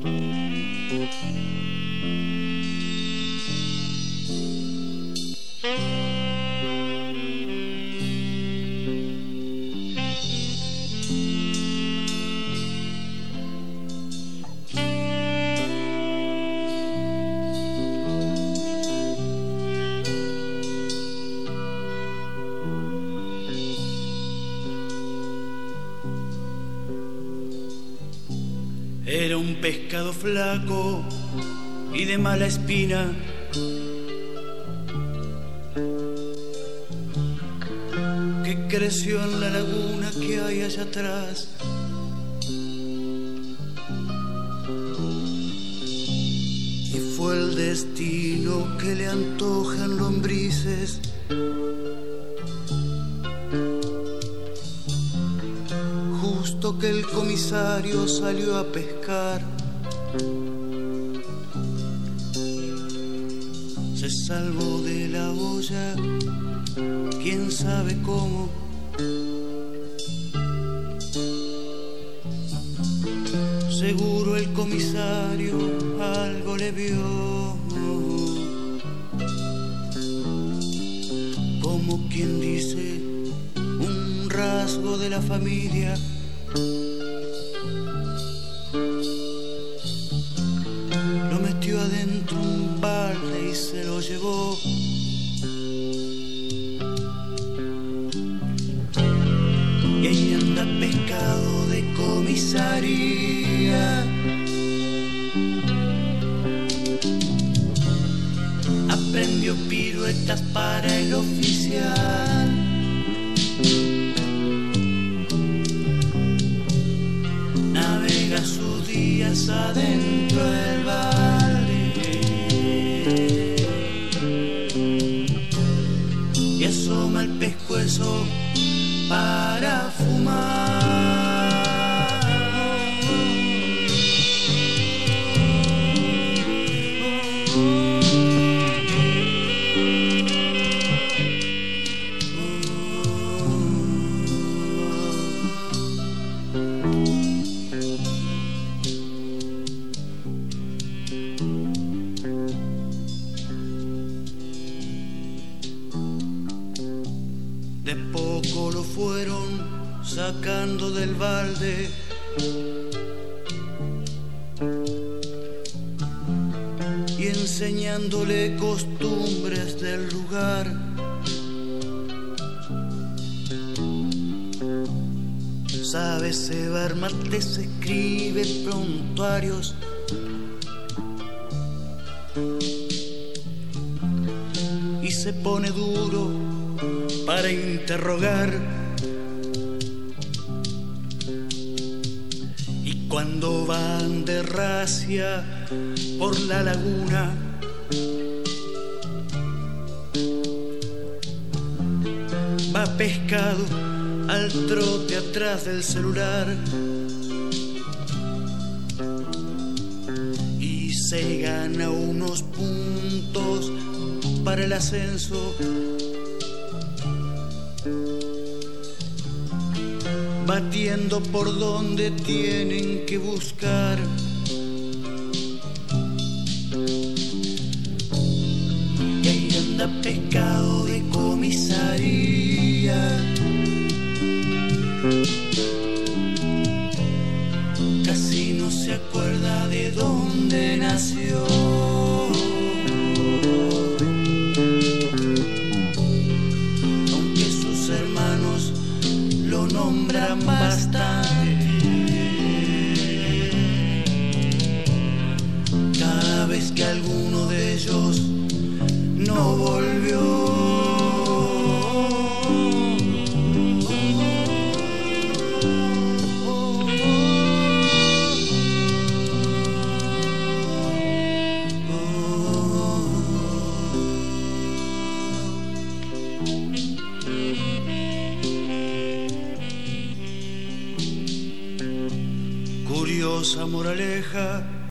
Era un pescado flaco y de mala espina, que creció en la laguna que hay allá atrás. Y fue el destino que le antojan lombrices, justo que el comisario salió a pescar. Se salvó de la olla, quién sabe cómo. Seguro el comisario algo le vio, como quien dice, un rasgo de la familia. Lo metió adentro un balde y se lo llevó. Y ahí anda pescado de comisaría, aprendió piruetas para el oficial. Navega sus días adentro del balde y asoma el pescuezo para fumar. De poco lo fueron sacando del balde, y enseñándole costumbres del lugar. Sabe cebar mates, escribe prontuarios, y se pone duro para interrogar. Y cuando van de racia por la laguna, va pescado al trote atrás del celular, y se gana unos puntos para el ascenso. Batiendo por donde tienen que buscar. Y ahí anda pescado de comisaría, casi no se acuerda de dónde nació. Aunque sus hermanos lo nombran bastante, cada vez que alguno de ellos no volvió. Curiosa moraleja